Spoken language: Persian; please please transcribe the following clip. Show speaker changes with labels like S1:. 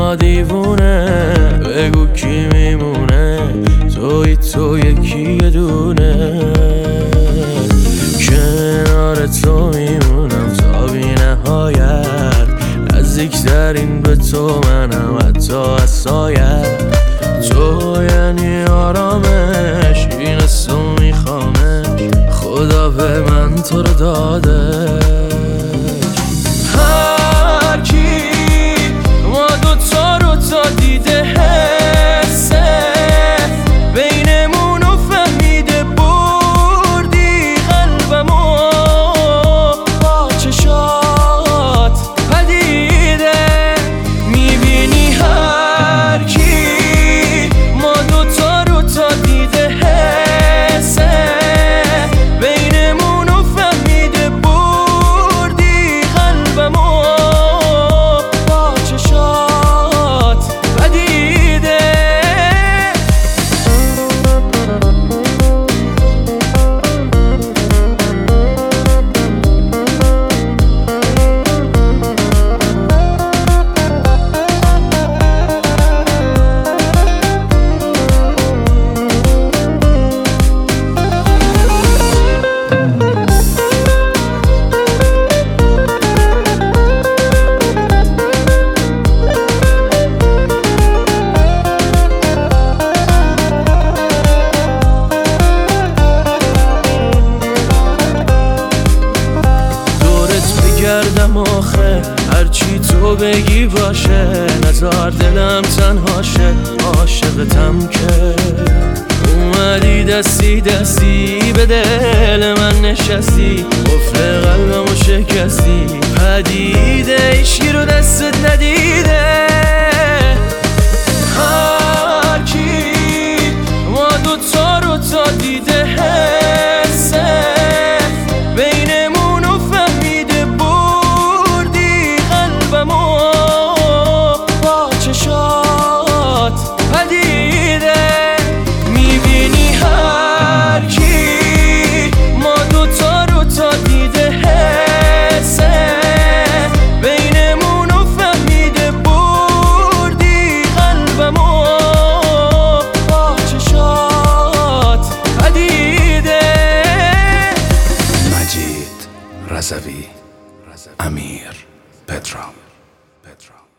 S1: ما دیوونه، بگو کی میمونه، تو یکی یه دونه. کنار تو میمونم تا بی نهایت، نزدیکترین به تو منم حتی از سایت. تو یعنی آرامش، این تو میخوامش، خدا به من تو رو داده. هر کی ما دوتا رو تا دیده حسه، بینمون رو فهمیده بردی قلبمو با چشات پدیده. میبینی هر کی ما دوتا رو تا دیده حسه، بینمون رو فهمیده بردی قلبمو با چشات پدیده. گردم آخه هرچی تو بگی باشه، نزار دلم تنهاشه، عاشقتم که اومدی دستی دستی به دل من نشستی، قفل قلبمو شکستی. پدیده ایشکی رو دستت ندیده. هر کی ما دوتا رو تا دیده حسه، بینمون رو فهمیده بردی قلبمو با چشات پدیده. میبینی هر کی ما دوتا رو تا دیده حسه، بینمون رو فهمیده بردی قلبمو با چشات پدیده.
S2: مجید رضوی، امیر پدرام.